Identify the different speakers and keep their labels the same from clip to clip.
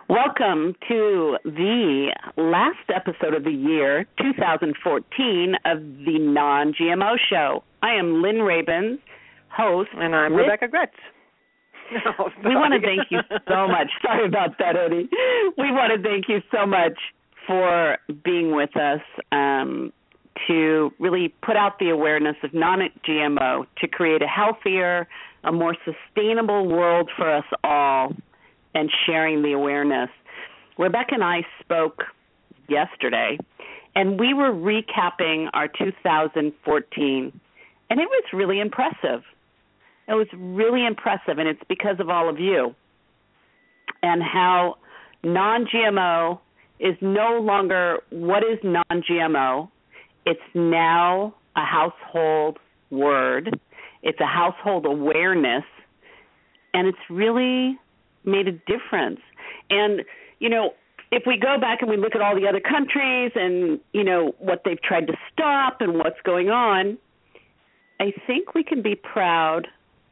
Speaker 1: Welcome to the last episode of the year, 2014, of the Non-GMO Show. I am Lynn Rabin, host.
Speaker 2: And I'm Rebecca Gretz.
Speaker 1: We want to thank you so much. Sorry about that, Odie. We want to thank you so much for being with us to really put out the awareness of non-GMO to create a healthier, a more sustainable world for us all, and sharing the awareness. Rebecca and I spoke yesterday, and we were recapping our 2014, and it was really impressive. It was really impressive, and it's because of all of you and how non-GMO is no longer what is non-GMO. It's now a household word. It's a household awareness, and it's really made a difference. And, if we go back and we look at all the other countries and, what they've tried to stop and what's going on, I think we can be proud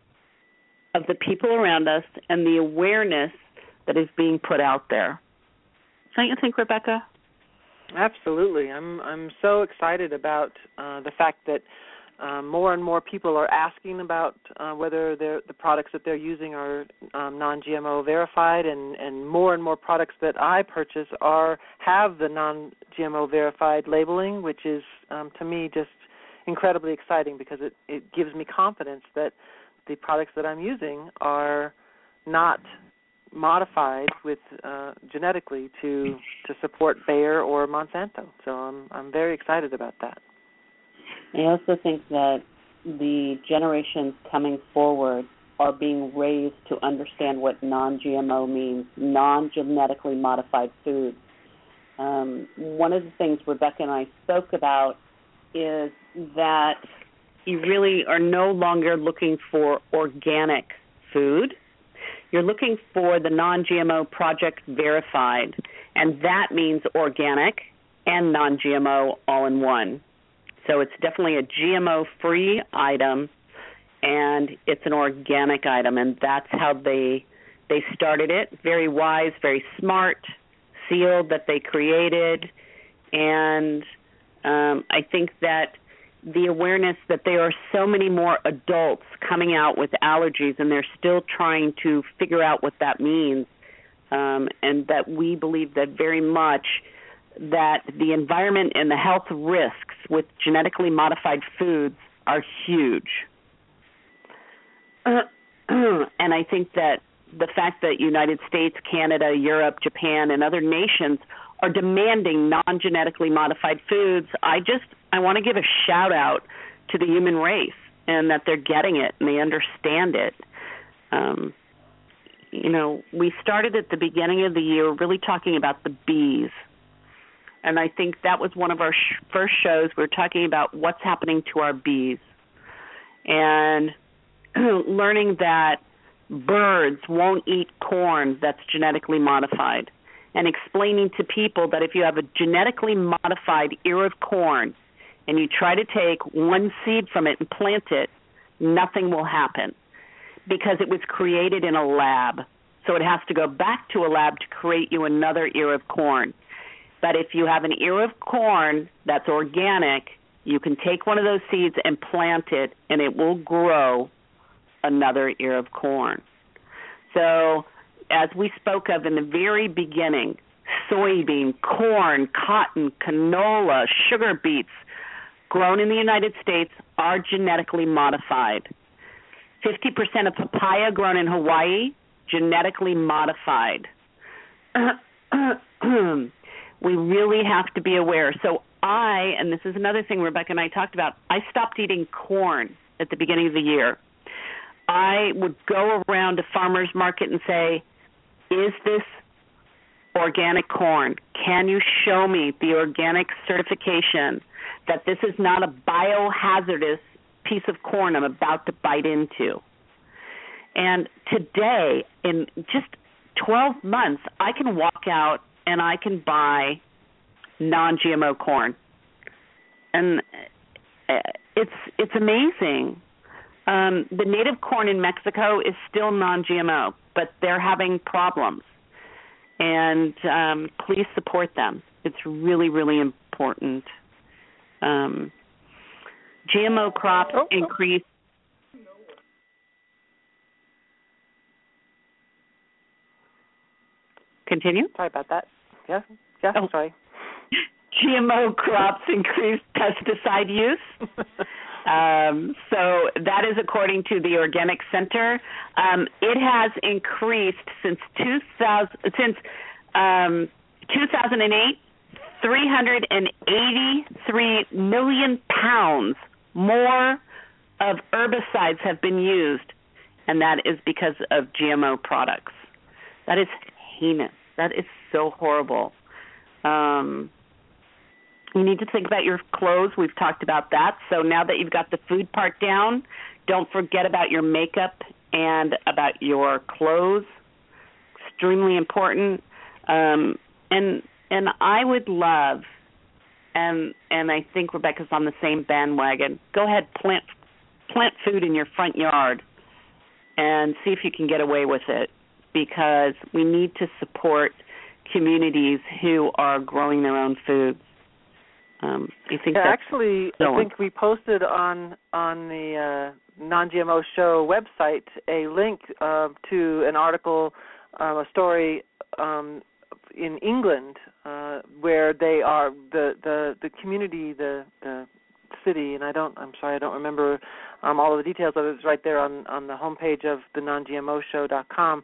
Speaker 1: of the people around us and the awareness that is being put out there. Don't you think, Rebecca?
Speaker 2: Absolutely. I'm so excited about the fact that more and more people are asking about whether the products that they're using are non-GMO verified, and more products that I purchase have the non-GMO verified labeling, which is, to me, just incredibly exciting because it gives me confidence that the products that I'm using are not modified with genetically to support Bayer or Monsanto. So I'm very excited about that.
Speaker 1: I also think that the generations coming forward are being raised to understand what non-GMO means, non-genetically modified foods. One of the things Rebecca and I spoke about is that you really are no longer looking for organic food. You're looking for the non-GMO Project Verified, and that means organic and non-GMO all in one. So it's definitely a GMO-free item, and it's an organic item, and that's how they started it. Very wise, very smart, sealed that they created, and I think that the awareness that there are so many more adults coming out with allergies, and they're still trying to figure out what that means, and that we believe that very much that the environment and the health risks with genetically modified foods are huge. And I think that the fact that United States, Canada, Europe, Japan, and other nations are demanding non-genetically modified foods, I want to give a shout-out to the human race and that they're getting it and they understand it. We started at the beginning of the year really talking about the bees. And I think that was one of our first shows. We were talking about what's happening to our bees and learning that birds won't eat corn that's genetically modified, and explaining to people that if you have a genetically modified ear of corn and you try to take one seed from it and plant it, nothing will happen because it was created in a lab. So it has to go back to a lab to create you another ear of corn. But if you have an ear of corn that's organic, you can take one of those seeds and plant it, and it will grow another ear of corn. So as we spoke of in the very beginning, soybean, corn, cotton, canola, sugar beets grown in the United States are genetically modified. 50% of papaya grown in Hawaii, genetically modified. We really have to be aware. So and this is another thing Rebecca and I talked about, I stopped eating corn at the beginning of the year. I would go around a farmer's market and say, is this organic corn? Can you show me the organic certification that this is not a biohazardous piece of corn I'm about to bite into? And today, in just 12 months, I can walk out and I can buy non-GMO corn. And it's amazing. The native corn in Mexico is still non-GMO, but they're having problems. and please support them. It's really, really important. GMO crops increase. Continue?
Speaker 2: Sorry about that. Yeah, sorry.
Speaker 1: GMO crops increase pesticide use. So that is according to the Organic Center. It has increased since 2008, 383 million pounds more of herbicides have been used, and that is because of GMO products. That is heinous. That is so horrible. You need to think about your clothes. We've talked about that. So now that you've got the food part down, don't forget about your makeup and about your clothes. Extremely important. And I would love, and I think Rebecca's on the same bandwagon, go ahead, plant food in your front yard and see if you can get away with it, because we need to support communities who are growing their own foods. I think
Speaker 2: I think we posted on the Non-GMO Show website a link to an article, a story in England where they are the community, the city, and I'm sorry, I don't remember all of the details of it. It's right there on the homepage of the nongmoshow.com.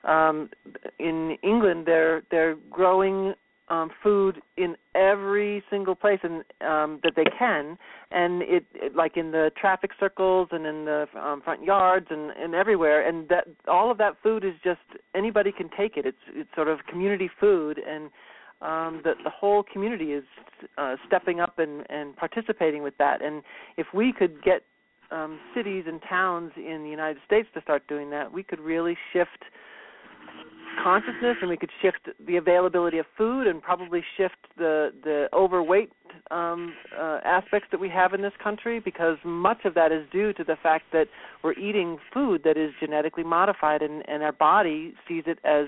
Speaker 2: In England, they're growing food in every single place and that they can, and it like in the traffic circles and in the front yards and everywhere, and that all of that food is just anybody can take it. It's sort of community food, and the whole community is stepping up and participating with that. And if we could get cities and towns in the United States to start doing that, we could really shift consciousness, and we could shift the availability of food and probably shift the overweight aspects that we have in this country, because much of that is due to the fact that we're eating food that is genetically modified, and our body sees it as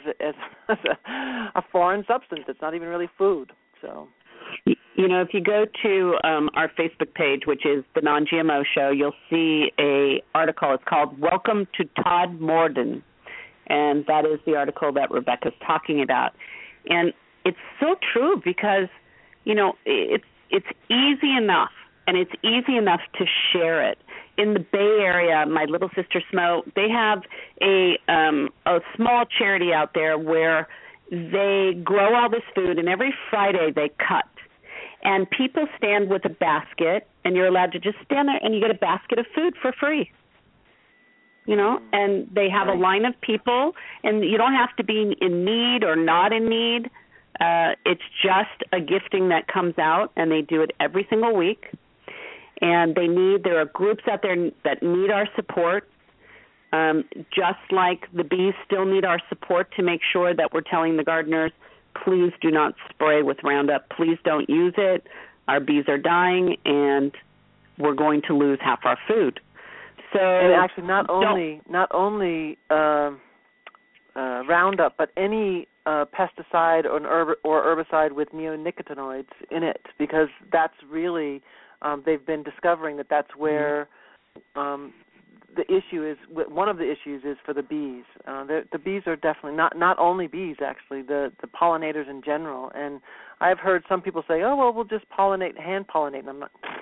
Speaker 2: a foreign substance. It's not even really food. So,
Speaker 1: you know, if you go to our Facebook page, which is the Non-GMO Show, you'll see a article. It's called "Welcome to Todd Morden." And that is the article that Rebecca's talking about. And it's so true, because, you know, it's easy enough, and it's easy enough to share it. In the Bay Area, my little sister Smo, they have a small charity out there where they grow all this food, and every Friday they cut. And people stand with a basket, and you're allowed to just stand there, and you get a basket of food for free. You know, and they have a line of people, and you don't have to be in need or not in need. It's just a gifting that comes out, and they do it every single week. And there are groups out there that need our support, just like the bees still need our support to make sure that we're telling the gardeners, please do not spray with Roundup. Please don't use it. Our bees are dying, and we're going to lose half our food. So,
Speaker 2: and actually, not only Roundup, but any pesticide or herbicide with neonicotinoids in it, because that's really they've been discovering that's where the issue is. One of the issues is for the bees. The bees are definitely not only bees, actually, the pollinators in general. And I've heard some people say, "Oh, well, we'll just hand pollinate." And I'm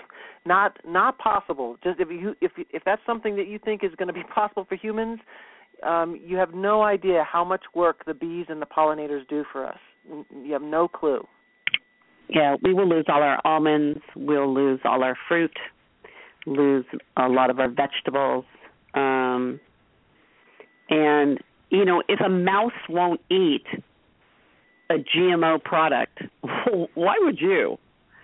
Speaker 2: not possible. Just if that's something that you think is going to be possible for humans, you have no idea how much work the bees and the pollinators do for us. You have no clue.
Speaker 1: Yeah, we will lose all our almonds. We'll lose all our fruit. Lose a lot of our vegetables. And you know, if a mouse won't eat a GMO product, why would you?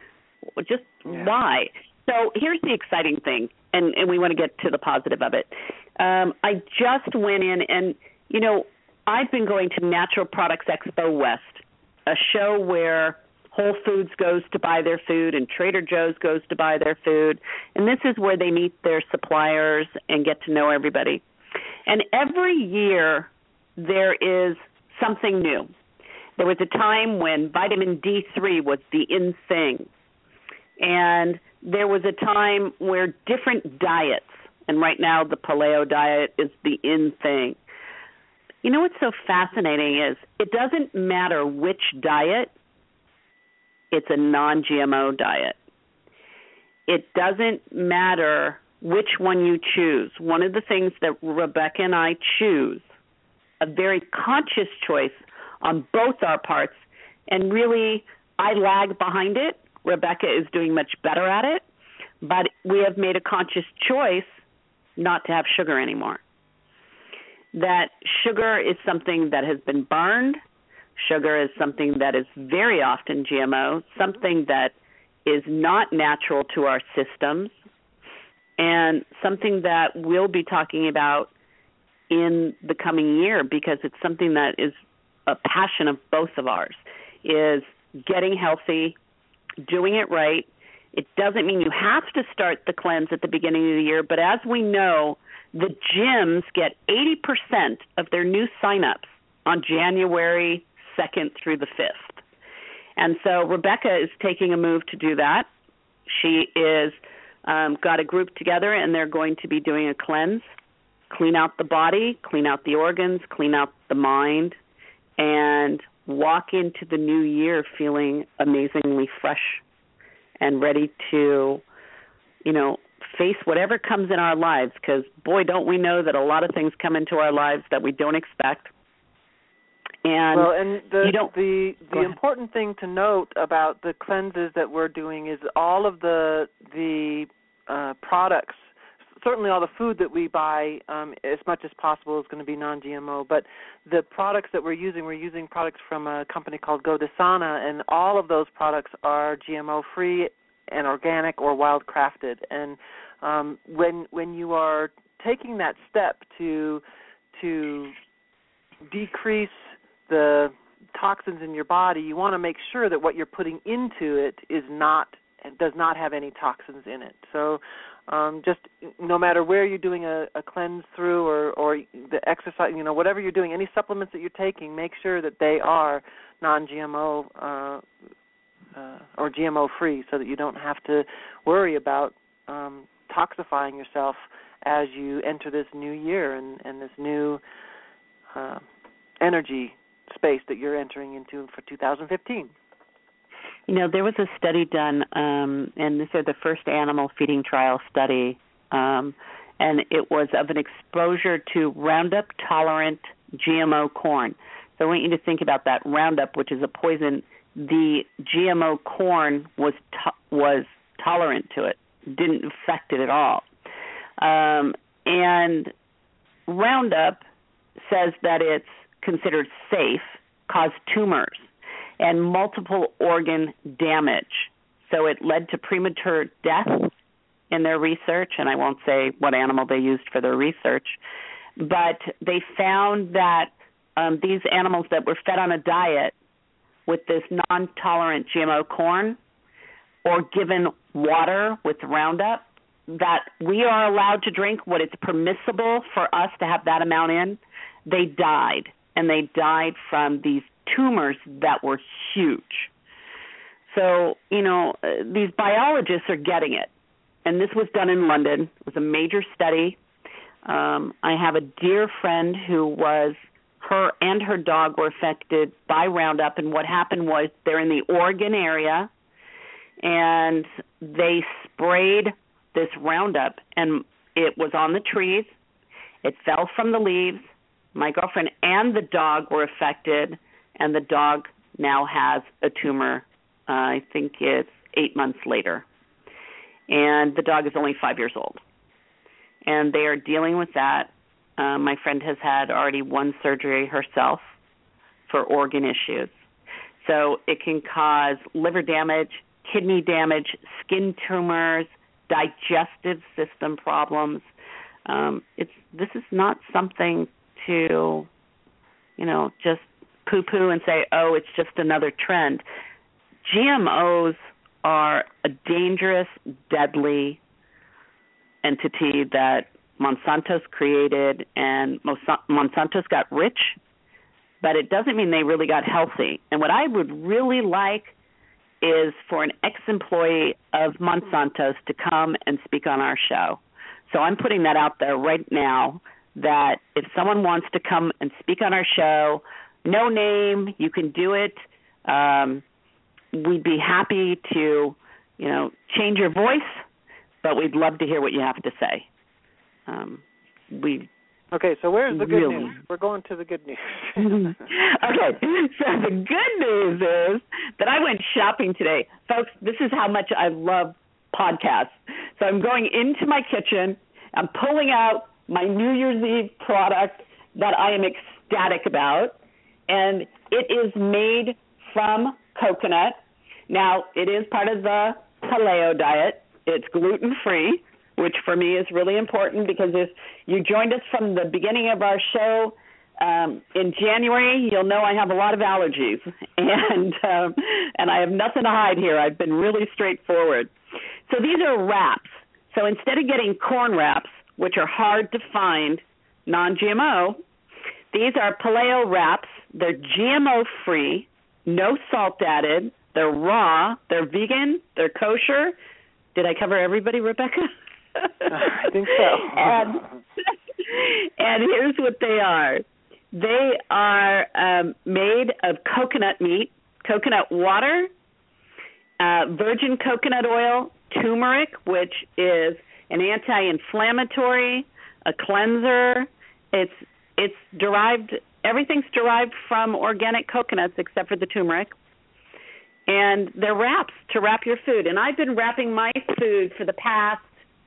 Speaker 1: Why? So here's the exciting thing, and we want to get to the positive of it. I just went in, and, you know, I've been going to Natural Products Expo West, a show where Whole Foods goes to buy their food and Trader Joe's goes to buy their food, and this is where they meet their suppliers and get to know everybody. And every year there is something new. There was a time when vitamin D3 was the in thing. And there was a time where different diets, and right now the paleo diet is the in thing. You know what's so fascinating is it doesn't matter which diet, it's a non-GMO diet. It doesn't matter which one you choose. One of the things that Rebecca and I choose, a very conscious choice on both our parts, and really I lag behind it. Rebecca is doing much better at it, but we have made a conscious choice not to have sugar anymore. That sugar is something that has been burned. Sugar is something that is very often GMO, something that is not natural to our systems, and something that we'll be talking about in the coming year, because it's something that is a passion of both of ours, is getting healthy, doing it right. It doesn't mean you have to start the cleanse at the beginning of the year, but as we know, the gyms get 80% of their new signups on January 2nd through the 5th. And so Rebecca is taking a move to do that. She is got a group together, and they're going to be doing a cleanse, clean out the body, clean out the organs, clean out the mind, and walk into the new year feeling amazingly fresh and ready to, face whatever comes in our lives, because, boy, don't we know that a lot of things come into our lives that we don't expect. And
Speaker 2: the important thing to note about the cleanses that we're doing is all of the products, certainly all the food that we buy as much as possible is going to be non-GMO, but the products that we're using products from a company called Godasana, and all of those products are GMO-free and organic or wild-crafted. And when you are taking that step to decrease the toxins in your body, you want to make sure that what you're putting into it does not have any toxins in it. So just no matter where you're doing a cleanse through or the exercise, whatever you're doing, any supplements that you're taking, make sure that they are non-GMO or GMO-free, so that you don't have to worry about toxifying yourself as you enter this new year and this new energy space that you're entering into for 2015.
Speaker 1: There was a study done, and this is the first animal feeding trial study, and it was of an exposure to Roundup-tolerant GMO corn. So I want you to think about that. Roundup, which is a poison, the GMO corn was tolerant to it, didn't affect it at all. And Roundup says that it's considered safe, caused tumors and multiple organ damage. So it led to premature death in their research, and I won't say what animal they used for their research, but they found that these animals that were fed on a diet with this non-tolerant GMO corn or given water with Roundup, that we are allowed to drink what it's permissible for us to have that amount in, they died. And they died from these tumors that were huge. So, these biologists are getting it. And this was done in London. It was a major study. I have a dear friend who her and her dog were affected by Roundup. And what happened was they're in the Oregon area, and they sprayed this Roundup, and it was on the trees. It fell from the leaves. My girlfriend and the dog were affected, and the dog now has a tumor. I think it's 8 months later. And the dog is only 5 years old. And they are dealing with that. My friend has had already one surgery herself for organ issues. So it can cause liver damage, kidney damage, skin tumors, digestive system problems. This is not something to, just poo-poo and say, oh, it's just another trend. GMOs are a dangerous, deadly entity that Monsanto's created, and Monsanto's got rich but it doesn't mean they really got healthy. And what I would really like is for an ex-employee of Monsanto's to come and speak on our show. So I'm putting that out there right now, that if someone wants to come and speak on our show, no name, you can do it. We'd be happy to, change your voice, but we'd love to hear what you have to say.
Speaker 2: Okay, so where's the good news? We're going to the good news.
Speaker 1: Okay, so the good news is that I went shopping today. Folks, this is how much I love podcasts. So I'm going into my kitchen. I'm pulling out my New Year's Eve product that I am ecstatic about, and it is made from coconut. Now, it is part of the paleo diet. It's gluten-free, which for me is really important, because if you joined us from the beginning of our show in January, you'll know I have a lot of allergies, and I have nothing to hide here. I've been really straightforward. So these are wraps. So instead of getting corn wraps, which are hard to find, non-GMO, these are paleo wraps. They're GMO-free, no salt added. They're raw. They're vegan. They're kosher. Did I cover everybody, Rebecca?
Speaker 2: I think so.
Speaker 1: And here's what they are. They are made of coconut meat, coconut water, virgin coconut oil, turmeric, which is an anti-inflammatory, a cleanser. It's derived. Everything's derived from organic coconuts except for the turmeric. And they're wraps to wrap your food. And I've been wrapping my food for the past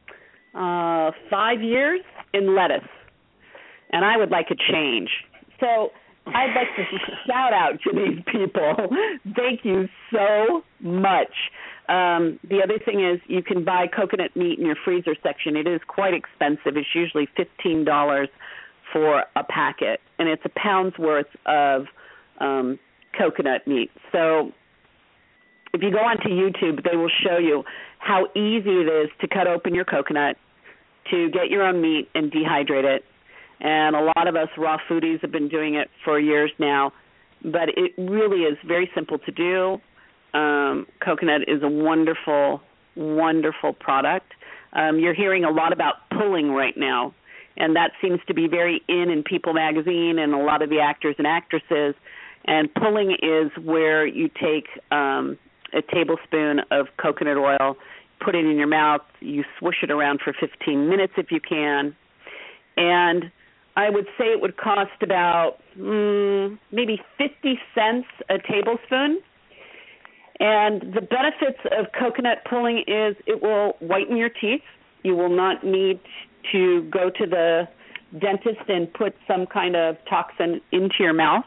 Speaker 1: 5 years in lettuce. And I would like a change. So I'd like to shout out to these people. Thank you so much. The other thing is you can buy coconut meat in your freezer section. It is quite expensive. It's usually $15 for a packet. And it's a pound's worth of coconut meat. So if you go onto YouTube, they will show you how easy it is to cut open your coconut, to get your own meat and dehydrate it. And a lot of us raw foodies have been doing it for years now, but it really is very simple to do. Coconut is a wonderful, wonderful product. You're hearing a lot about pulling right now, and that seems to be very in People magazine and a lot of the actors and actresses. And pulling is where you take a tablespoon of coconut oil, put it in your mouth, you swish it around for 15 minutes if you can, and I would say it would cost about maybe 50 cents a tablespoon. And the benefits of coconut pulling is it will whiten your teeth. You will not need to go to the dentist and put some kind of toxin into your mouth.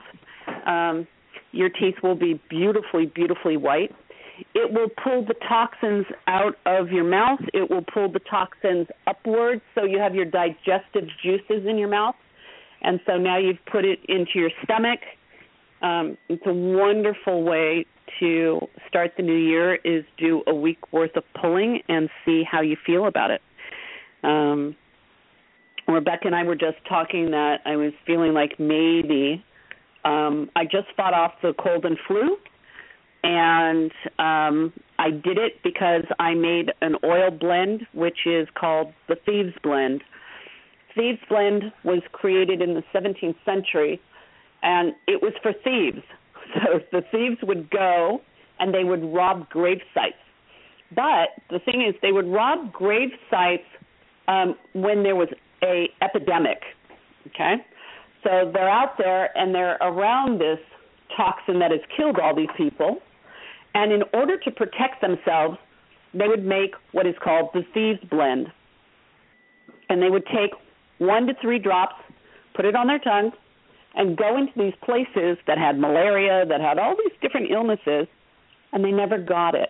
Speaker 1: Your teeth will be beautifully, beautifully white. It will pull the toxins out of your mouth. It will pull the toxins upwards, so you have your digestive juices in your mouth. And so now you've put it into your stomach. It's a wonderful way to start the new year, is do a week worth of pulling and see how you feel about it. Rebecca and I were just talking that I was feeling like maybe I just fought off the cold and flu. And I did it because I made an oil blend, which is called the Thieves Blend. Thieves Blend was created in the 17th century, and it was for thieves. So the thieves would go and they would rob grave sites. But the thing is, they would rob grave sites when there was a epidemic, okay? So they're out there and they're around this toxin that has killed all these people. And in order to protect themselves, they would make what is called the Thieves Blend. And they would take 1 to 3 drops, put it on their tongue, and go into these places that had malaria, that had all these different illnesses, and they never got it.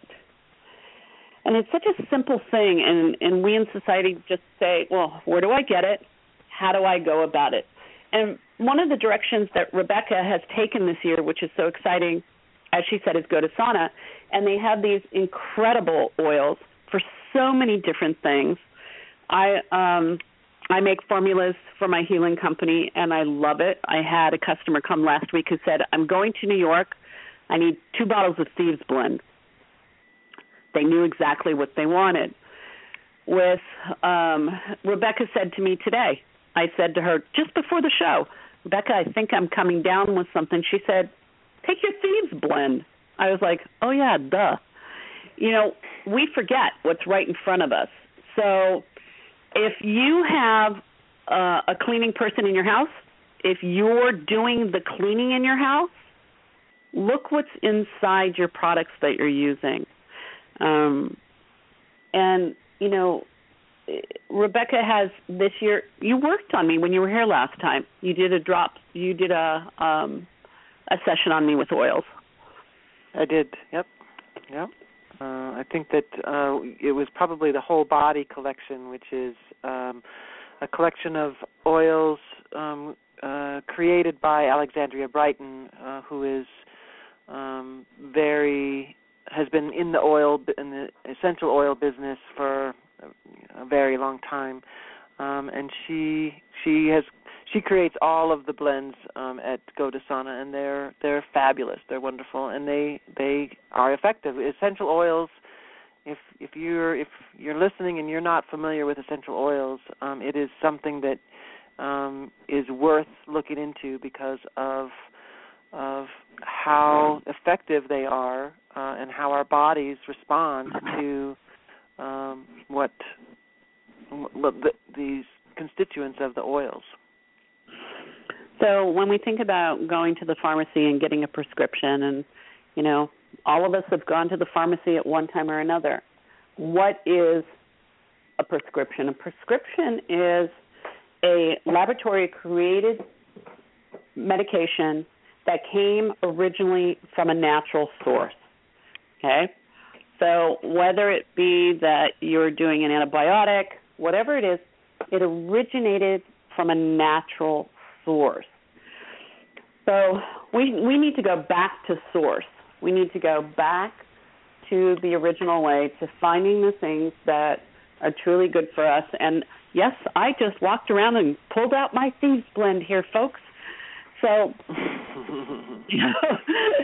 Speaker 1: And it's such a simple thing, and we in society just say, well, where do I get it? How do I go about it? And one of the directions that Rebecca has taken this year, which is so exciting, as she said, is go to Sana, and they have these incredible oils for so many different things. I I make formulas for my healing company, and I love it. I had a customer come last week who said, I'm going to New York. I need 2 bottles of Thieves Blend. They knew exactly what they wanted. With Rebecca said to me today, I said to her just before the show, Rebecca, I think I'm coming down with something. She said, take your Thieves Blend. I was like, oh, yeah, duh. You know, we forget what's right in front of us. So if you have a cleaning person in your house, if you're doing the cleaning in your house, look what's inside your products that you're using. And, you know, Rebecca has this year, you worked on me when you were here last time. You did a session on me with oils.
Speaker 2: I did, yep. I think that it was probably the Whole Body collection, which is a collection of oils created by Alexandria Brighton, who is has been in the essential oil business for a very long time, and she creates all of the blends at GoToSauna, and they're fabulous. They're wonderful, and they are effective. Essential oils. If you're listening and you're not familiar with essential oils, it is something that is worth looking into because of how effective they are and how our bodies respond to these constituents of the oils.
Speaker 1: So when we think about going to the pharmacy and getting a prescription, and, you know, all of us have gone to the pharmacy at one time or another, what is a prescription? A prescription is a laboratory-created medication that came originally from a natural source, okay? So whether it be that you're doing an antibiotic, whatever it is, it originated from a natural source. So we need to go back to source. We need to go back to the original way, to finding the things that are truly good for us. And yes, I just walked around and pulled out my Thieves Blend here, folks. So you know,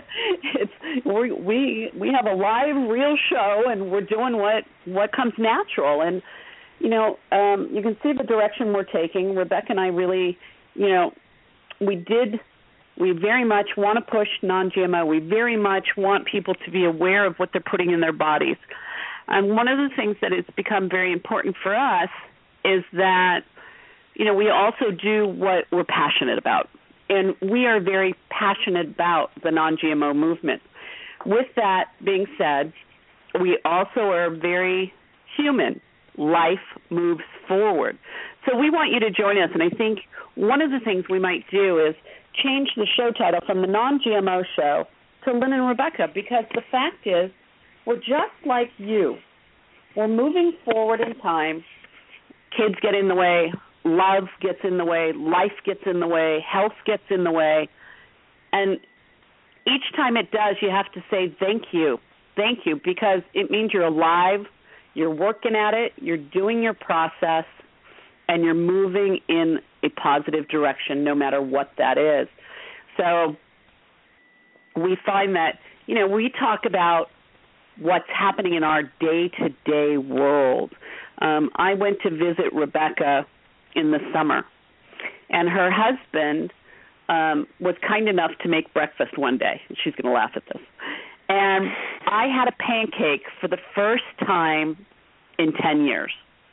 Speaker 1: we have a live, real show, and we're doing what comes natural. And you know, you can see the direction we're taking. Rebecca and I really, you know, we very much want to push non-GMO. We very much want people to be aware of what they're putting in their bodies. And one of the things that has become very important for us is that, you know, we also do what we're passionate about. And we are very passionate about the non-GMO movement. With that being said, we also are very human. Life moves forward. So we want you to join us. And I think one of the things we might do is change the show title from the Non-GMO Show to Lynn and Rebecca, because the fact is we're just like you. We're moving forward in time. Kids get in the way. Love gets in the way. Life gets in the way. Health gets in the way. And each time it does, you have to say thank you. Thank you, because it means you're alive, you're working at it, you're doing your process, and you're moving in a positive direction no matter what that is. So we find that, you know, we talk about what's happening in our day-to-day world. I went to visit Rebecca in the summer, and her husband was kind enough to make breakfast one day. She's going to laugh at this. And I had a pancake for the first time in 10 years.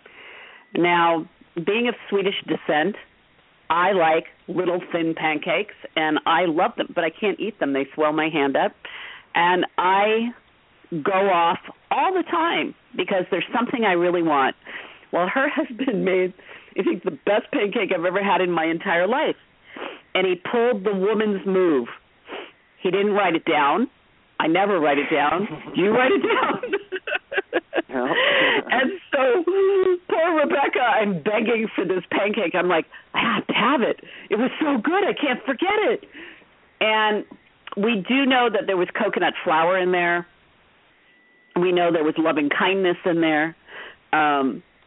Speaker 1: Now, being of Swedish descent, I like little thin pancakes, and I love them, but I can't eat them. They swell my hand up. And I go off all the time because there's something I really want. Well, her husband made, I think, the best pancake I've ever had in my entire life. And he pulled the woman's move. He didn't write it down. I never write it down. You write it down.
Speaker 2: No.
Speaker 1: And so poor Rebecca, I'm begging for this pancake. I'm like, I have to have it. It was so good. I can't forget it. And we do know that there was coconut flour in there. We know there was loving kindness in there.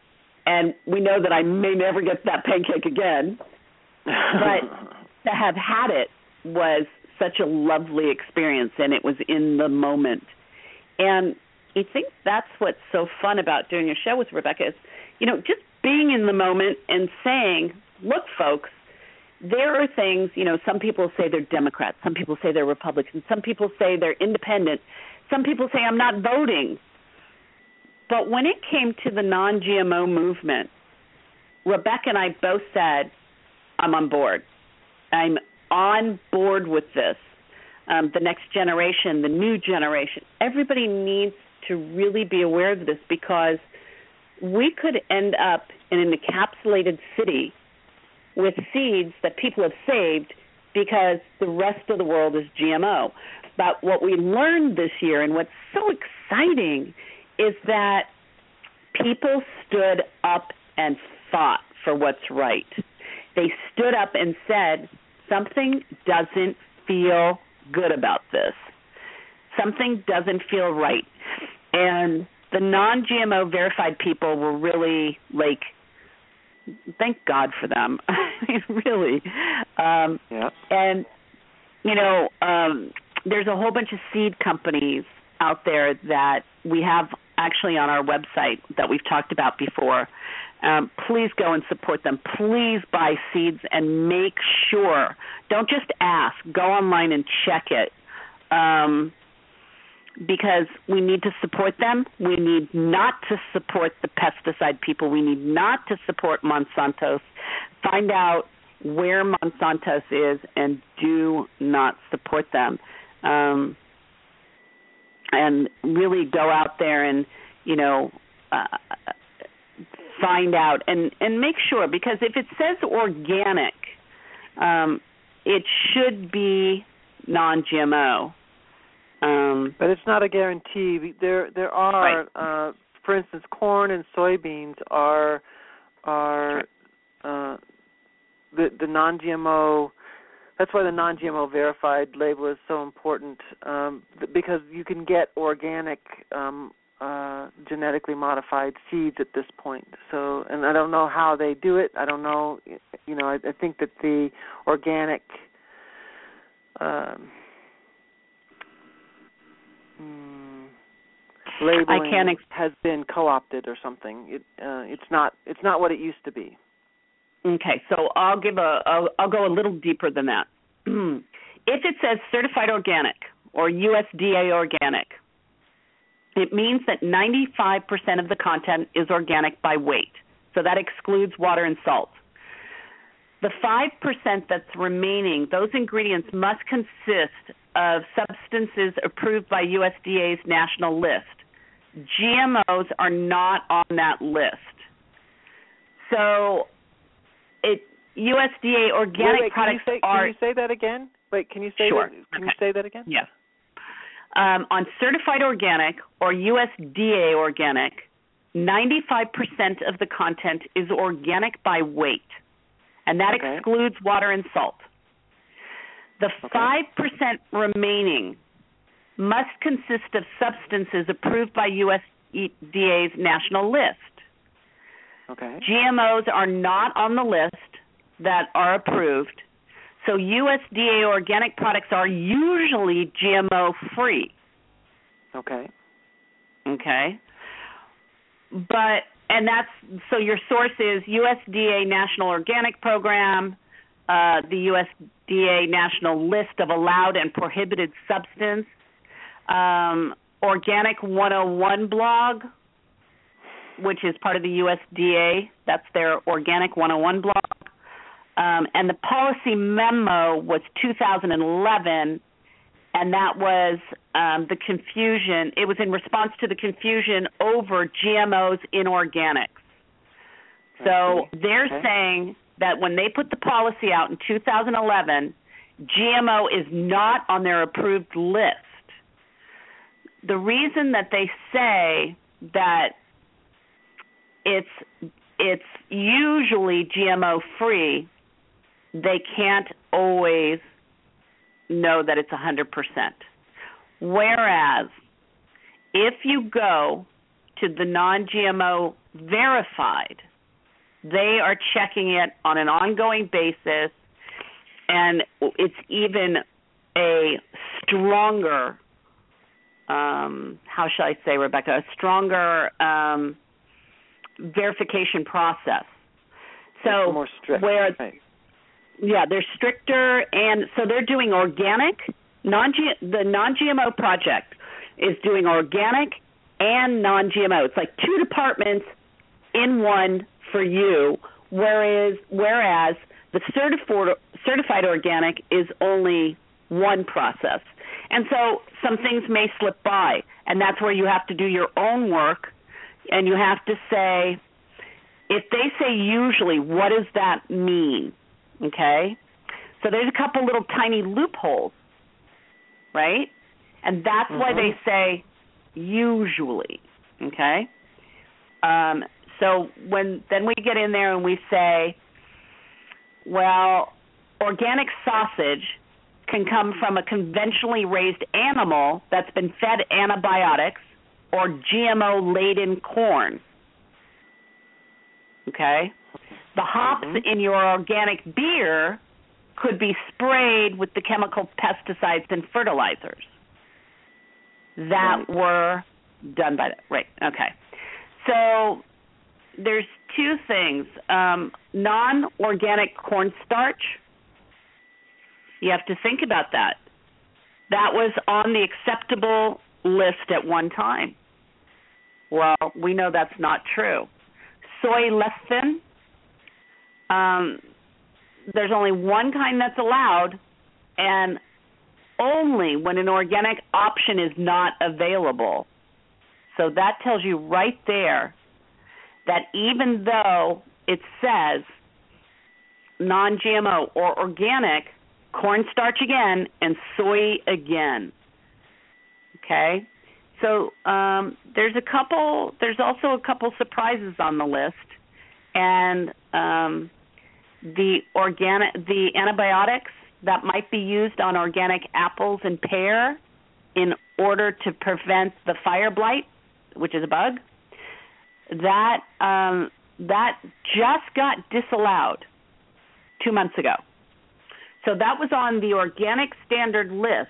Speaker 1: and we know that I may never get that pancake again. But to have had it was such a lovely experience, and it was in the moment. And I think that's what's so fun about doing a show with Rebecca is, just being in the moment and saying, look, folks, there are things, some people say they're Democrats, some people say they're Republicans, some people say they're independent, some people say I'm not voting. But when it came to the non-GMO movement, Rebecca and I both said, I'm on board. I'm on board with this. The next generation, the new generation, everybody needs to really be aware of this, because we could end up in an encapsulated city with seeds that people have saved because the rest of the world is GMO. But what we learned this year, and what's so exciting, is that people stood up and fought for what's right. They stood up and said, something doesn't feel good about this. Something doesn't feel right. And the non-GMO verified people were really thank God for them. I mean, really.
Speaker 2: Yeah.
Speaker 1: And, there's a whole bunch of seed companies out there that we have actually on our website that we've talked about before. Please go and support them. Please buy seeds and make sure. Don't just ask. Go online and check it. Because we need to support them. We need not to support the pesticide people. We need not to support Monsanto. Find out where Monsanto is and do not support them. And really go out there and, find out and make sure, because if it says organic, it should be non-GMO.
Speaker 2: But it's not a guarantee. There are,
Speaker 1: right.
Speaker 2: For instance, corn and soybeans are the non-GMO. That's why the non-GMO verified label is so important, because you can get organic, genetically modified seeds at this point. So, and I don't know how they do it. I don't know. I think that the organic labeling has been co-opted or something. It's not what it used to be.
Speaker 1: Okay, so I'll go a little deeper than that. If it says certified organic or USDA organic, it means that 95% of the content is organic by weight. So that excludes water and salt. The 5% that's remaining, those ingredients must consist of substances approved by USDA's national list. GMOs are not on that list. So USDA organic products are...
Speaker 2: Can you say that again? Wait, can you say
Speaker 1: sure.
Speaker 2: Can you say that again?
Speaker 1: Yes. On certified organic or USDA organic, 95% of the content is organic by weight, and that excludes water and salt. The 5% remaining must consist of substances approved by USDA's national list.
Speaker 2: Okay.
Speaker 1: GMOs are not on the list that are approved, so USDA organic products are usually GMO-free. Okay. So your source is USDA National Organic Program, the USDA National List of Allowed and Prohibited Substance, Organic 101 blog, which is part of the USDA. That's their Organic 101 blog. And the policy memo was 2011, and that was the confusion. It was in response to the confusion over GMOs in organics. So they're saying that when they put the policy out in 2011, GMO is not on their approved list. The reason that they say that it's usually GMO-free, they can't always know that it's 100%. Whereas if you go to the non-GMO verified, They are checking it on an ongoing basis, and it's even a stronger, how shall I say, Rebecca, a stronger verification process. So
Speaker 2: more strict.
Speaker 1: Where,
Speaker 2: right.
Speaker 1: Yeah, they're stricter, and so they're doing organic. The non-GMO project is doing organic and non-GMO. It's like two departments in one for you, whereas the certified organic is only one process. And so some things may slip by, and that's where you have to do your own work, and you have to say, if they say usually, what does that mean? Okay? So there's a couple little tiny loopholes, right? And that's why they say usually, okay? So then we get in there and we say, well, organic sausage can come from a conventionally raised animal that's been fed antibiotics or GMO-laden corn, okay? The hops in your organic beer could be sprayed with the chemical pesticides and fertilizers that were done by that. Right, okay. So there's two things. Non-organic cornstarch, you have to think about that. That was on the acceptable list at one time. Well, we know that's not true. Soy lecithin, there's only one kind that's allowed, and only when an organic option is not available. So that tells you right there that even though it says non-GMO or organic, cornstarch again and soy again. Okay? So there's also a couple surprises on the list, and the antibiotics that might be used on organic apples and pear in order to prevent the fire blight, which is a bug, that just got disallowed 2 months ago. So that was on the organic standard list,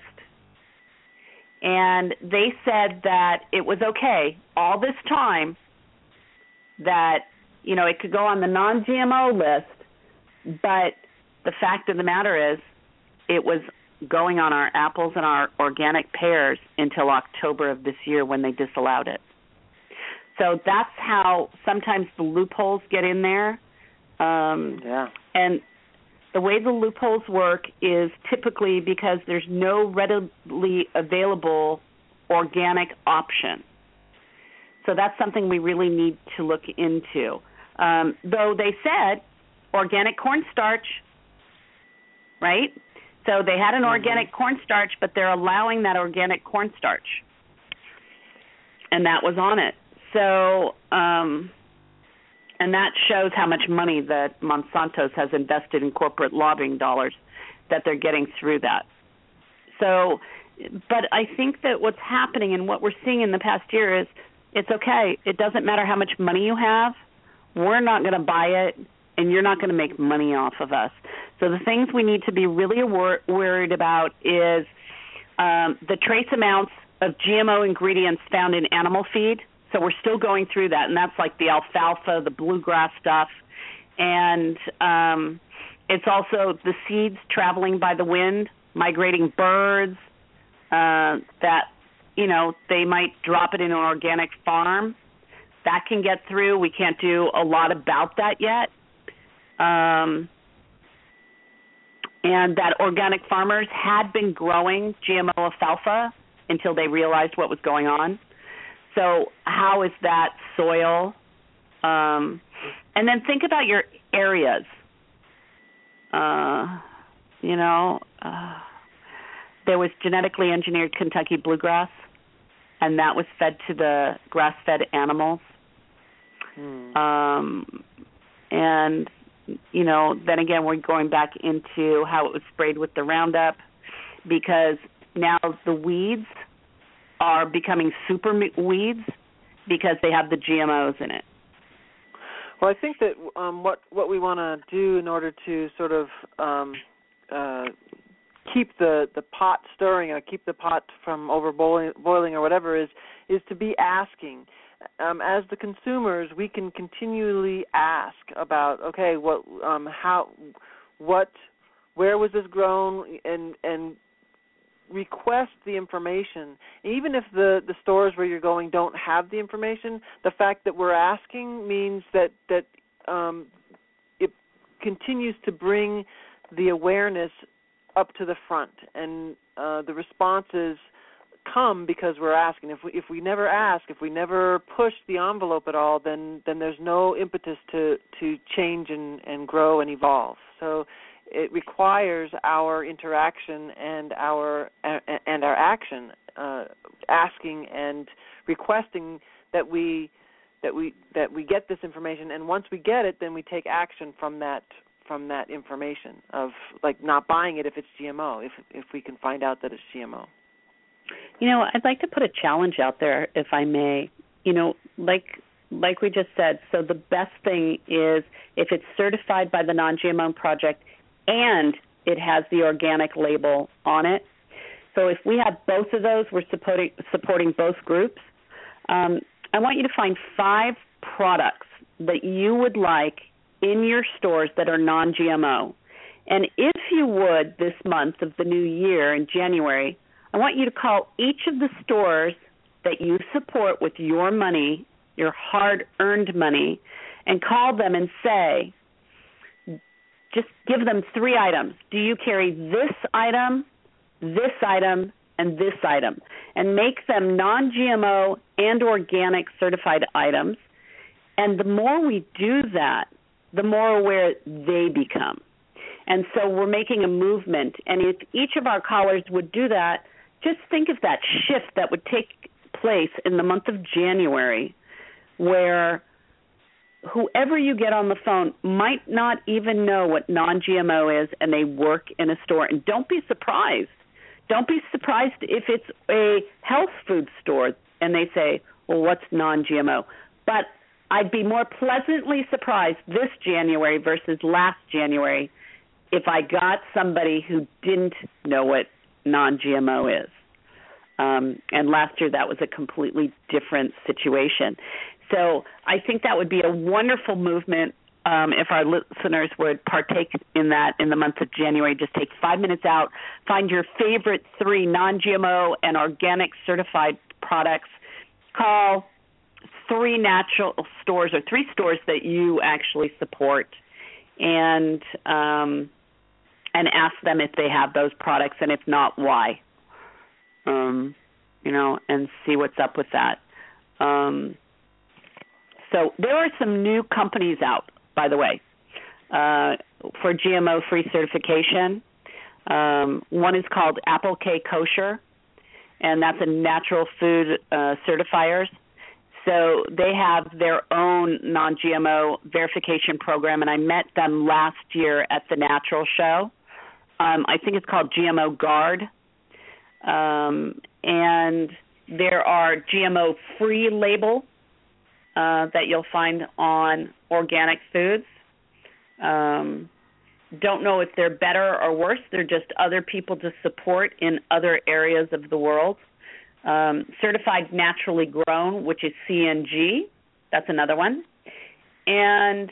Speaker 1: and they said that it was okay all this time, that, you know, it could go on the non-GMO list, but the fact of the matter is it was going on our apples and our organic pears until October of this year when they disallowed it. So that's how sometimes the loopholes get in there. And the way the loopholes work is typically because there's no readily available organic option. So that's something we really need to look into. Though they said organic cornstarch, right? So they had an organic cornstarch, but they're allowing that organic cornstarch. And that was on it. So, and that shows how much money that Monsanto's has invested in corporate lobbying dollars that they're getting through that. So, but I think that what's happening and what we're seeing in the past year is it's okay. It doesn't matter how much money you have. We're not going to buy it, and you're not going to make money off of us. So the things we need to be really worried about is the trace amounts of GMO ingredients found in animal feed. So we're still going through that, and that's like the alfalfa, the bluegrass stuff. And it's also the seeds traveling by the wind, migrating birds, that, you know, they might drop it in an organic farm. That can get through. We can't do a lot about that yet. And that organic farmers had been growing GMO alfalfa until they realized what was going on. So how is that soil? And then think about your areas. There was genetically engineered Kentucky bluegrass, and that was fed to the grass-fed animals. And, you know, then again, we're going back into how it was sprayed with the Roundup, because now the weeds are becoming super weeds because they have the GMOs in it.
Speaker 2: Well, I think that what we want to do in order to sort of keep the pot stirring or keep the pot from boiling or whatever is to be asking. As the consumers, we can continually ask about, okay, where was this grown, and request the information. Even if the stores where you're going don't have the information, the fact that we're asking means that it continues to bring the awareness up to the front, and the responses come because we're asking. If we never ask, if we never push the envelope at all, then there's no impetus to change and grow and evolve. So it requires our interaction and our action, asking and requesting that we get this information, and once we get it, then we take action from that information of, like, not buying it if it's GMO, if we can find out that it's GMO.
Speaker 1: I'd like to put a challenge out there, if I may. Like we just said, so the best thing is if it's certified by the Non-GMO Project and it has the organic label on it. So if we have both of those, we're supporting both groups. I want you to find 5 products that you would like in your stores that are non-GMO. And if you would, this month of the new year in January, I want you to call each of the stores that you support with your money, your hard-earned money, and call them and say, just give them 3 items. Do you carry this item, and this item? And make them non-GMO and organic certified items. And the more we do that, the more aware they become. And so we're making a movement. And if each of our callers would do that, just think of that shift that would take place in the month of January, where whoever you get on the phone might not even know what non-GMO is, and they work in a store. And don't be surprised. Don't be surprised if it's a health food store and they say, well, what's non-GMO? But I'd be more pleasantly surprised this January versus last January if I got somebody who didn't know what non-GMO is. And last year that was a completely different situation. So I think that would be a wonderful movement if our listeners would partake in that in the month of January. Just take 5 minutes out, find your favorite 3 non-GMO and organic certified products, call 3 natural stores or 3 stores that you actually support, and ask them if they have those products, and if not, why. And see what's up with that. So there are some new companies out, by the way, for GMO-free certification. One is called Apple K Kosher, and that's a natural food certifiers. So they have their own non-GMO verification program, and I met them last year at the Natural Show. I think it's called GMO Guard. And there are GMO-free label that you'll find on organic foods. Don't know if they're better or worse. They're just other people to support in other areas of the world. Certified Naturally Grown, which is CNG. That's another one. And,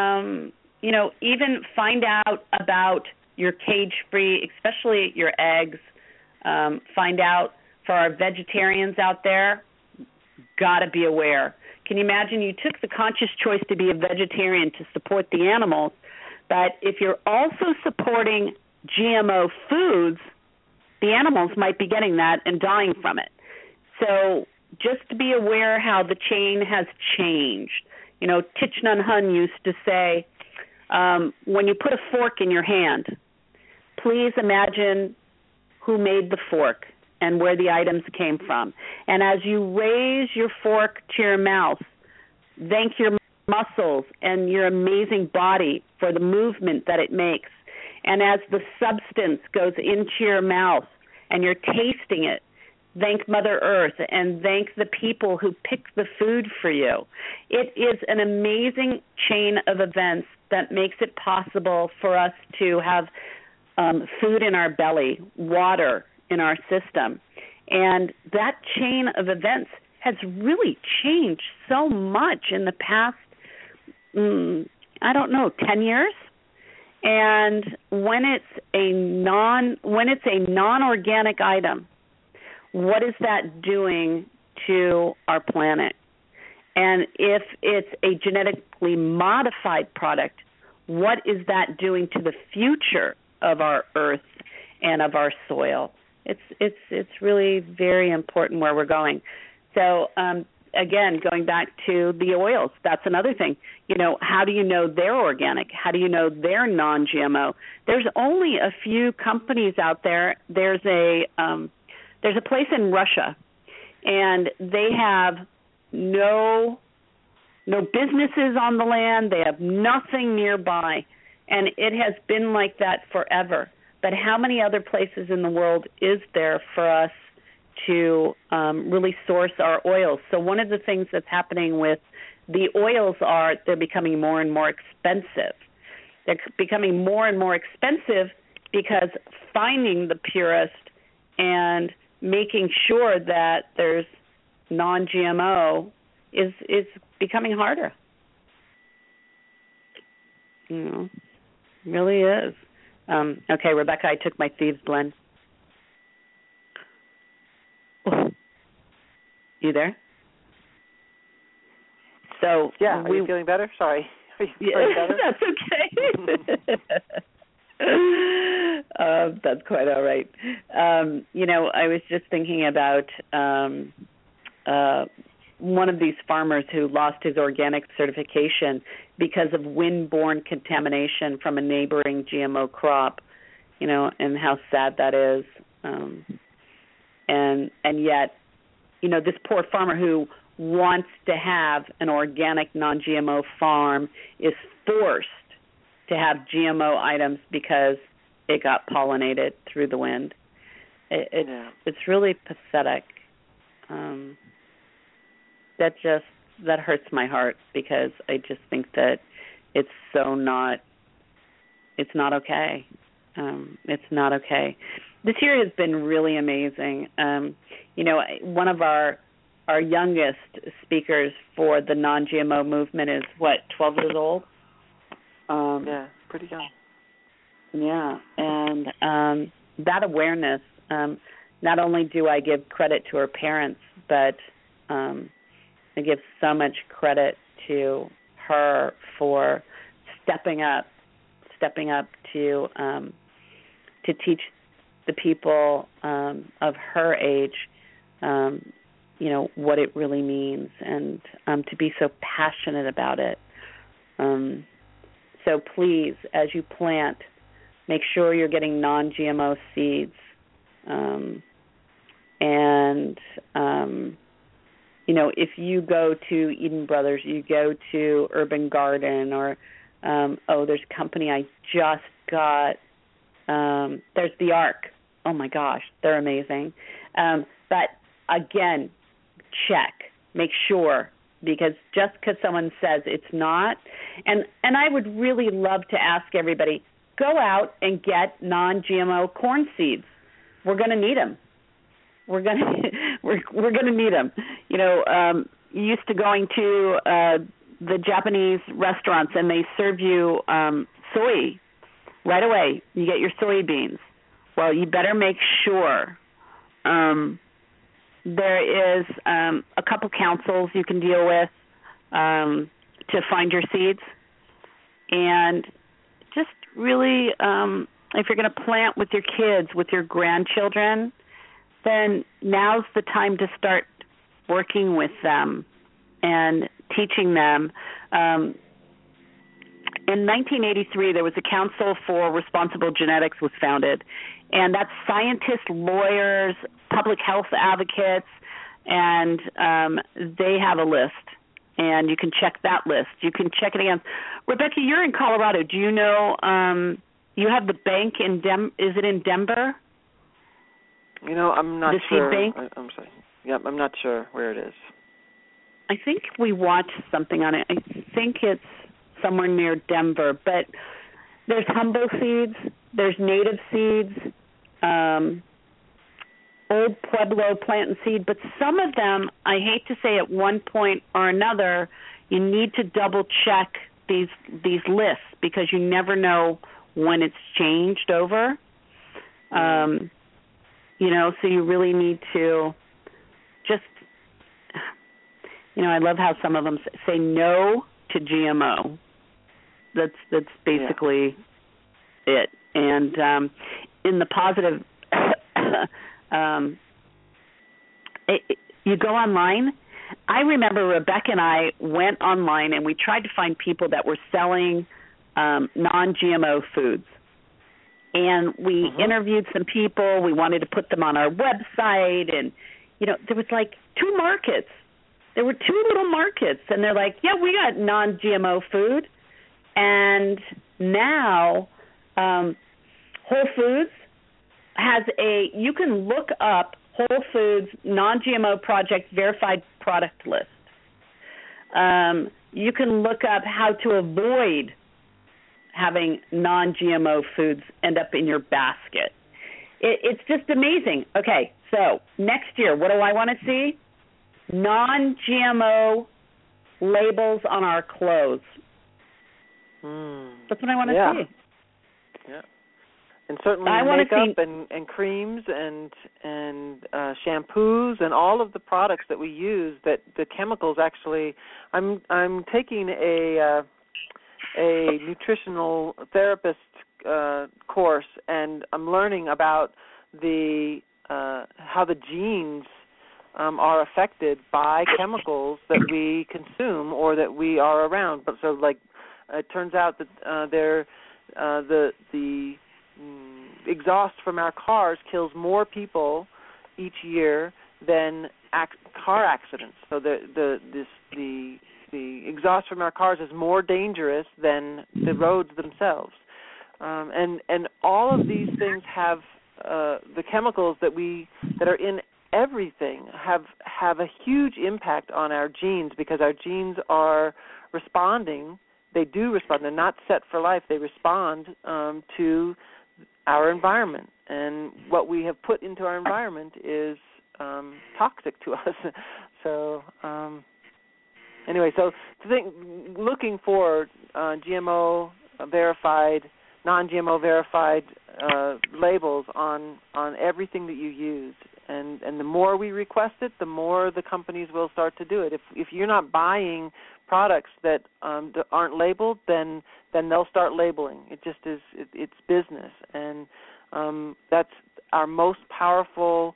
Speaker 1: even find out about your cage-free, especially your eggs. Find out for our vegetarians out there, got to be aware. Can you imagine you took the conscious choice to be a vegetarian to support the animals, but if you're also supporting GMO foods, the animals might be getting that and dying from it. So just to be aware how the chain has changed. Thich Nhat Hanh used to say, when you put a fork in your hand, please imagine who made the fork and where the items came from. And as you raise your fork to your mouth, thank your muscles and your amazing body for the movement that it makes. And as the substance goes into your mouth and you're tasting it, thank Mother Earth, and thank the people who pick the food for you. It is an amazing chain of events that makes it possible for us to have food in our belly, water in our system. And that chain of events has really changed so much in the past, 10 years. And when it's a non-organic item, what is that doing to our planet? And if it's a genetically modified product, what is that doing to the future of our earth and of our soil? It's really very important where we're going. So again, going back to the oils, that's another thing. How do you know they're organic? How do you know they're non-GMO? There's only a few companies out there. There's a place in Russia, and they have no businesses on the land. They have nothing nearby, and it has been like that forever. But how many other places in the world is there for us to really source our oils? So one of the things that's happening with the oils are they're becoming more and more expensive. They're becoming more and more expensive because finding the purest and making sure that there's non-GMO is becoming harder. Really is. Okay, Rebecca, I took my Thieves Blend. You there? So
Speaker 2: yeah, are you feeling better? Sorry. Are you feeling better?
Speaker 1: That's okay. That's quite all right. I was just thinking about one of these farmers who lost his organic certification because of wind-borne contamination from a neighboring GMO crop, and how sad that is. And yet, this poor farmer who wants to have an organic non-GMO farm is forced to have GMO items because it got pollinated through the wind. It's really pathetic. That hurts my heart because I just think that it's not okay. It's not okay. This year has been really amazing. One of our youngest speakers for the non-GMO movement is 12 years old?
Speaker 2: Yeah, pretty young.
Speaker 1: Yeah, and that awareness, not only do I give credit to her parents, but I give so much credit to her for stepping up to teach the people of her age, what it really means, and to be so passionate about it. So please, as you plant, make sure you're getting non-GMO seeds. If you go to Eden Brothers, you go to Urban Garden, or, there's a company I just got. There's The Ark. Oh, my gosh, they're amazing. But, again, check. Make sure. Because just because someone says it's not, and I would really love to ask everybody, go out and get non-GMO corn seeds. We're going to need them. We're going to need them. Used to going to the Japanese restaurants and they serve you soy right away. You get your soybeans. Well, you better make sure. There is a couple councils you can deal with to find your seeds. And just really, if you're going to plant with your kids, with your grandchildren, then now's the time to start working with them and teaching them. In 1983, there was a Council for Responsible Genetics was founded, and that's scientists, lawyers, public health advocates, and they have a list, and you can check that list. You can check it again. Rebecca, you're in Colorado. Do you know you have the bank in is it in Denver?
Speaker 2: I'm not
Speaker 1: the
Speaker 2: sure.
Speaker 1: Seed Bank?
Speaker 2: I'm sorry. Yep, I'm not sure where it is.
Speaker 1: I think we watched something on it. I think it's somewhere near Denver. But there's Humble Seeds, there's Native Seeds, Old Pueblo Plant and Seed. But some of them, I hate to say at one point or another, you need to double check these lists because you never know when it's changed over. So you really need to just, I love how some of them say no to GMO. That's basically it. And in the positive, you go online. I remember Rebecca and I went online and we tried to find people that were selling non-GMO foods. And we interviewed some people. We wanted to put them on our website. And, there was like two markets. There were two little markets. And they're like, yeah, we got non-GMO food. And now Whole Foods has you can look up Whole Foods non-GMO project verified product list. You can look up how to avoid having non-GMO foods end up in your basket. It's just amazing. Okay, so next year, what do I want to see? Non-GMO labels on our clothes. That's what I want to see.
Speaker 2: Yeah. And certainly makeup and creams and shampoos and all of the products that we use, that the chemicals actually. I'm taking a nutritional therapist course, and I'm learning about how the genes are affected by chemicals that we consume or that we are around. But so, like, it turns out that the exhaust from our cars kills more people each year than car accidents. So the exhaust from our cars is more dangerous than the roads themselves. And all of these things have the chemicals that are in everything have a huge impact on our genes, because our genes are responding. They do respond. They're not set for life. They respond to our environment, and what we have put into our environment is toxic to us. So anyway, looking for GMO verified, non-GMO verified labels on everything that you use, and the more we request it, the more the companies will start to do it. If you're not buying products that aren't labeled, then they'll start labeling. It just is. It's business, and that's our most powerful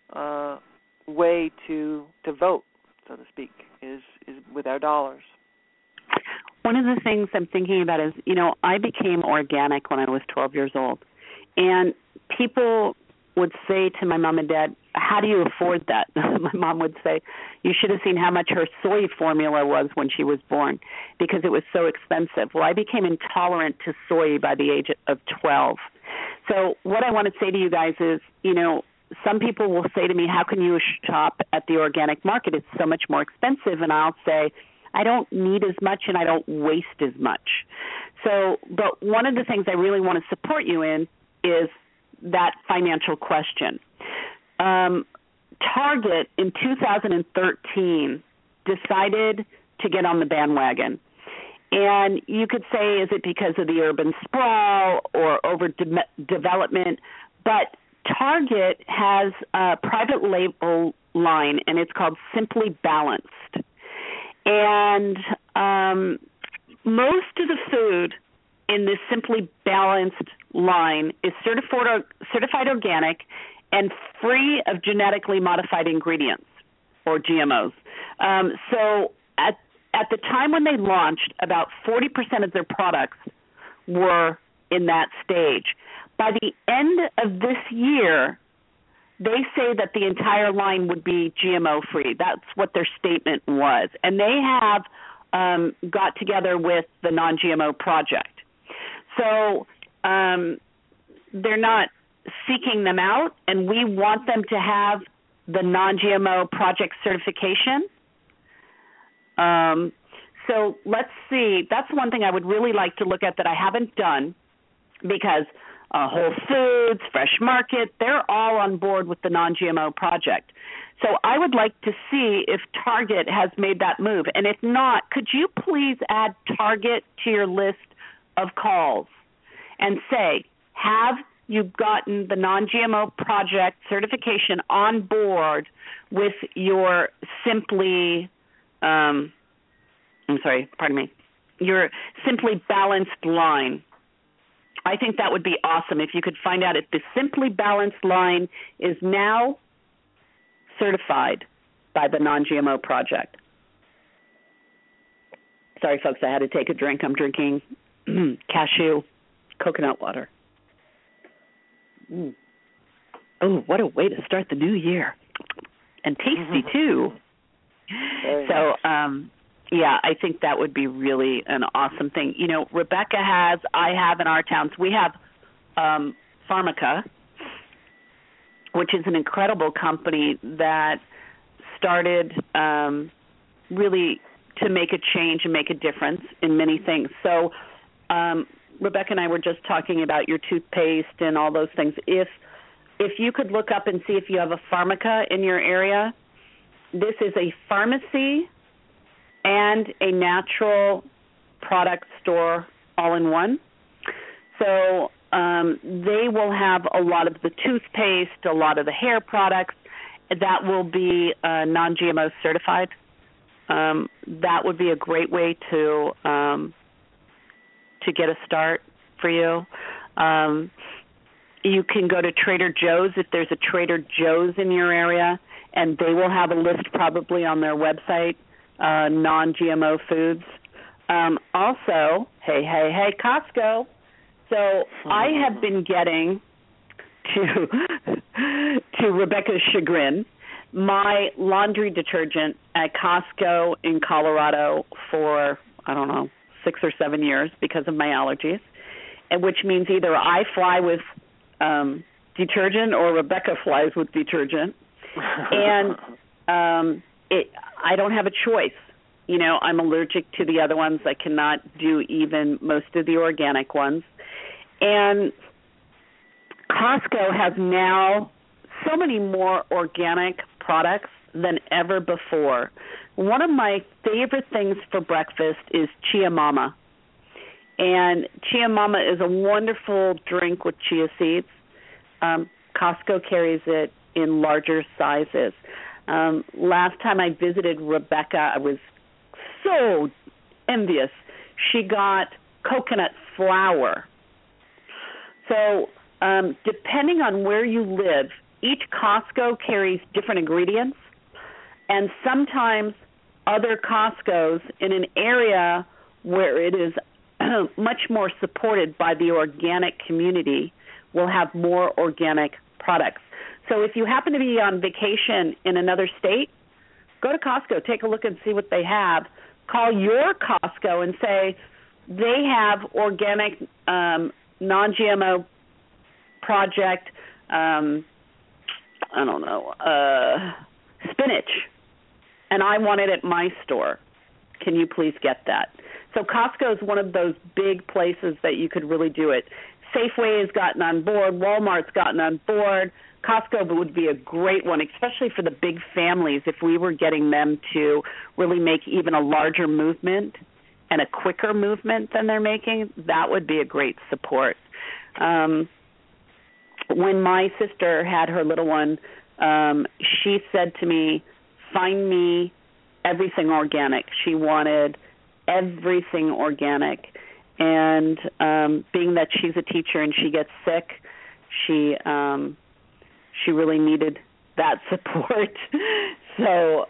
Speaker 2: way to vote, so to speak, is with our dollars.
Speaker 1: One of the things I'm thinking about is, I became organic when I was 12 years old, and people would say to my mom and dad, how do you afford that? My mom would say, you should have seen how much her soy formula was when she was born, because it was so expensive. Well, I became intolerant to soy by the age of 12. So what I want to say to you guys is, some people will say to me, how can you shop at the organic market? It's so much more expensive. And I'll say, I don't need as much and I don't waste as much. So, but one of the things I really want to support you in is that financial question. Target in 2013 decided to get on the bandwagon. And you could say, is it because of the urban sprawl or overdevelopment? But Target has a private label line, and it's called Simply Balanced. And most of the food in this Simply Balanced line is certified organic and free of genetically modified ingredients, or GMOs. So at the time when they launched, about 40% of their products were in that stage. By the end of this year, they say that the entire line would be GMO-free. That's what their statement was. And they have got together with the Non-GMO Project. So they're not seeking them out, and we want them to have the non-GMO project certification. So let's see. That's one thing I would really like to look at that I haven't done, because Whole Foods, Fresh Market, they're all on board with the non-GMO project. So I would like to see if Target has made that move. And if not, could you please add Target to your list of calls and say, have you gotten the non-GMO project certification on board with your your Simply Balanced line? I think that would be awesome if you could find out if the Simply Balanced line is now certified by the non-GMO project. Sorry, folks, I had to take a drink. I'm drinking cashew coconut water. Oh, what a way to start the new year. And tasty, too. So, yeah, I think that would be really an awesome thing. You know, I have in our towns, we have Pharmaca, which is an incredible company that started really to make a change and make a difference in many things. So Rebecca and I were just talking about your toothpaste and all those things. If you could look up and see if you have a Pharmaca in your area, this is a pharmacy and a natural product store all in one. So they will have a lot of the toothpaste, a lot of the hair products that will be non-GMO certified. That would be a great way to get a start for you. You can go to Trader Joe's if there's a Trader Joe's in your area, and they will have a list probably on their website, non-GMO foods. Also, hey, Costco. So I have been getting, to Rebecca's chagrin, my laundry detergent at Costco in Colorado for, 6 or 7 years because of my allergies, and which means either I fly with detergent or Rebecca flies with detergent. And I don't have a choice. You know, I'm allergic to the other ones. I cannot do even most of the organic ones. And Costco has now so many more organic products than ever before. One of my favorite things for breakfast is Chia Mama. And Chia Mama is a wonderful drink with chia seeds. Costco carries it in larger sizes. Last time I visited Rebecca, I was so envious. She got coconut flour. So depending on where you live, each Costco carries different ingredients, and sometimes other Costcos in an area where it is much more supported by the organic community will have more organic products. So if you happen to be on vacation in another state, go to Costco, take a look and see what they have. Call your Costco and say they have organic non-GMO project, spinach, and I want it at my store. Can you please get that? So Costco is one of those big places that you could really do it. Safeway has gotten on board. Walmart's gotten on board. Costco would be a great one, especially for the big families. If we were getting them to really make even a larger movement and a quicker movement than they're making, that would be a great support. When my sister had her little one, she said to me, find me everything organic. She wanted everything organic. And being that she's a teacher and she gets sick, she really needed that support. So,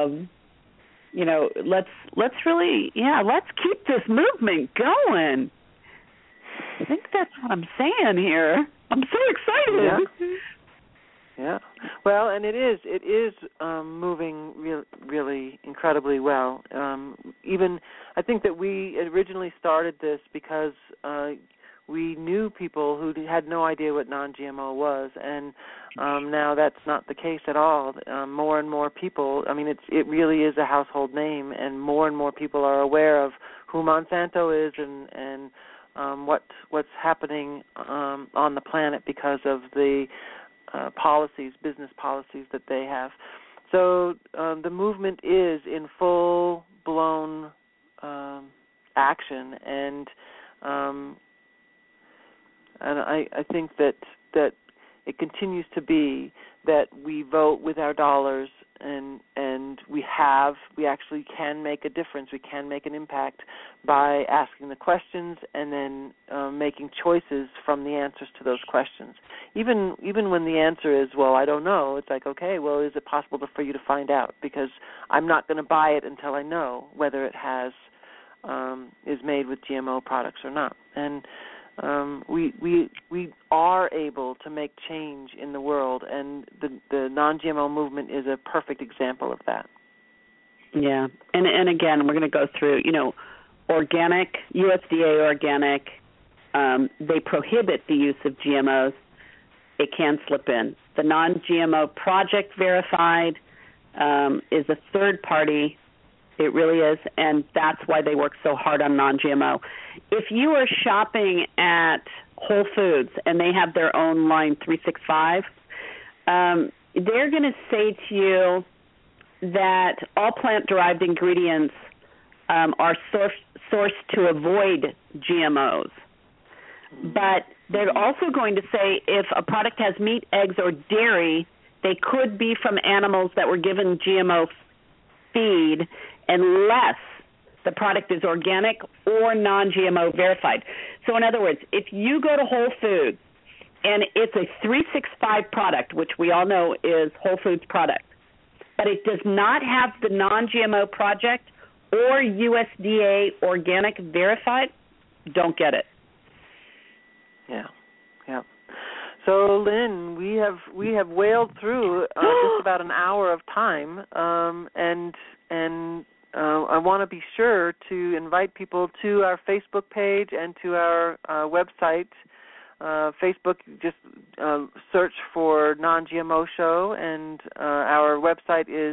Speaker 1: let's keep this movement going. I think that's what I'm saying here. I'm so excited.
Speaker 2: Yeah. Well, and it is moving really incredibly well. Even I think that we originally started this because we knew people who had no idea what non-GMO was, and now that's not the case at all. More and more people, I mean, it really is a household name, and more people are aware of who Monsanto is and what's happening on the planet because of the business policies that they have. So the movement is in full-blown action, and I think that it continues to be that we vote with our dollars, and we actually can make a difference. We can make an impact by asking the questions and then making choices from the answers to those questions. Even when the answer is, well, I don't know, it's like, okay, well, is it possible for you to find out? Because I'm not going to buy it until I know whether it is made with GMO products or not. And we are able to make change in the world, and the non-GMO movement is a perfect example of that.
Speaker 1: Yeah, and again, we're going to go through, organic, USDA organic, they prohibit the use of GMOs. It can slip in. The non-GMO Project Verified is a third party. It really is, and that's why they work so hard on non-GMO. If you are shopping at Whole Foods and they have their own line 365, they're going to say to you that all plant-derived ingredients are sourced to avoid GMOs. But they're also going to say if a product has meat, eggs, or dairy, they could be from animals that were given GMO feed unless the product is organic or non-GMO verified. So in other words, if you go to Whole Foods and it's a 365 product, which we all know is Whole Foods product, but it does not have the non-GMO project or USDA organic verified, don't get it.
Speaker 2: Yeah. So, Lynn, we have whaled through just about an hour of time, and I want to be sure to invite people to our Facebook page and to our website. Facebook, just search for Non-GMO Show, and our website is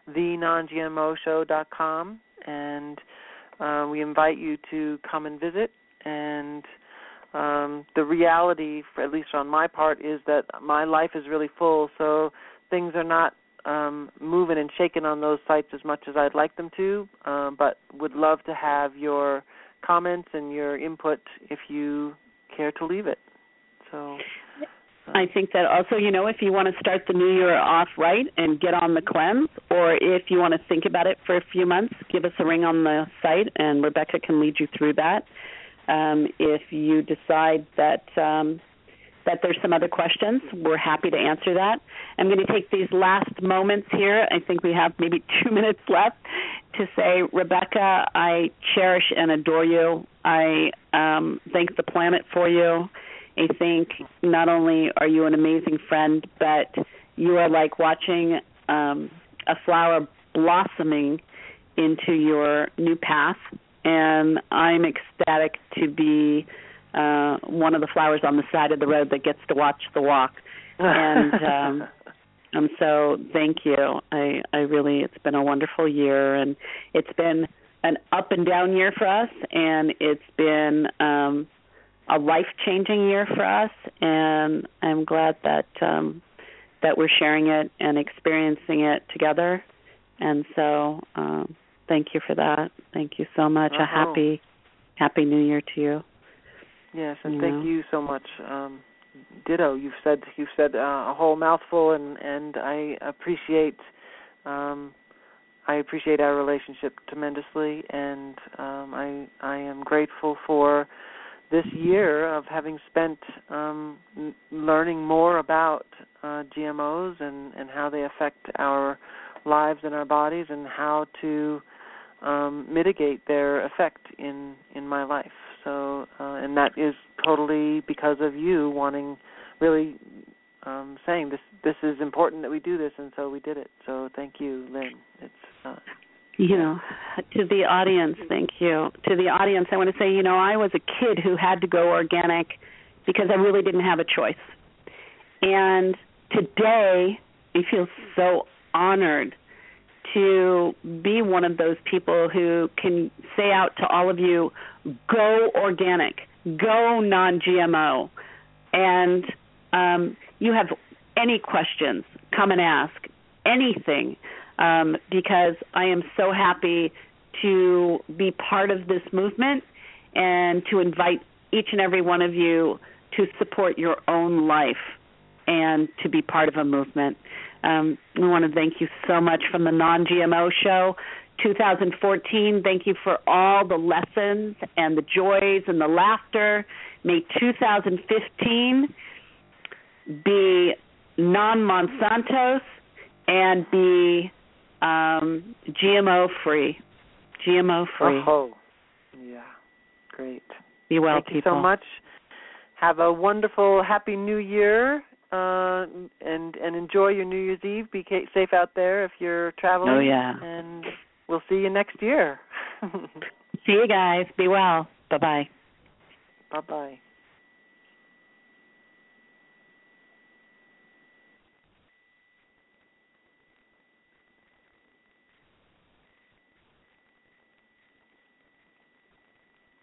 Speaker 2: thenongmoshow.com, and we invite you to come and visit. And the reality, at least on my part, is that my life is really full, so things are not moving and shaking on those sites as much as I'd like them to, but would love to have your comments and your input if you care to leave it. So
Speaker 1: I think that also, if you want to start the new year off right and get on the cleanse, or if you want to think about it for a few months, give us a ring on the site, and Rebecca can lead you through that. If you decide that there's some other questions, we're happy to answer that. I'm going to take these last moments here. I think we have maybe 2 minutes left to say, Rebecca, I cherish and adore you. I thank the planet for you. I think not only are you an amazing friend, but you are like watching a flower blossoming into your new path. And I'm ecstatic to be one of the flowers on the side of the road that gets to watch the walk. And so thank you. I really, it's been a wonderful year, and it's been an up and down year for us, and it's been a life-changing year for us, and I'm glad that that we're sharing it and experiencing it together. And so thank you for that. Thank you so much. A happy New Year to you.
Speaker 2: Yes, and thank you so much. Ditto. You've said a whole mouthful, and I appreciate our relationship tremendously, and I am grateful for this year of having spent learning more about GMOs and how they affect our lives and our bodies, and how to mitigate their effect in my life. So, and that is totally because of you wanting, really saying this is important that we do this, and so we did it. So thank you, Lynn. It's
Speaker 1: To the audience, thank you. To the audience, I want to say, I was a kid who had to go organic because I really didn't have a choice. And today, I feel so honored to be one of those people who can say out to all of you, go organic, go non-GMO. And you have any questions, come and ask anything, because I am so happy to be part of this movement and to invite each and every one of you to support your own life and to be part of a movement. We want to thank you so much from the Non-GMO Show 2014. Thank you for all the lessons and the joys and the laughter. May 2015 be non-Monsantos and be GMO-free. GMO-free.
Speaker 2: Oh, yeah. Great.
Speaker 1: Be well,
Speaker 2: Thank
Speaker 1: people.
Speaker 2: you so much. Have a wonderful, happy New Year, and enjoy your New Year's Eve. Be safe out there if you're traveling.
Speaker 1: Oh, yeah.
Speaker 2: And we'll see you next year.
Speaker 1: See you guys. Be well. Bye-bye.
Speaker 2: Bye-bye.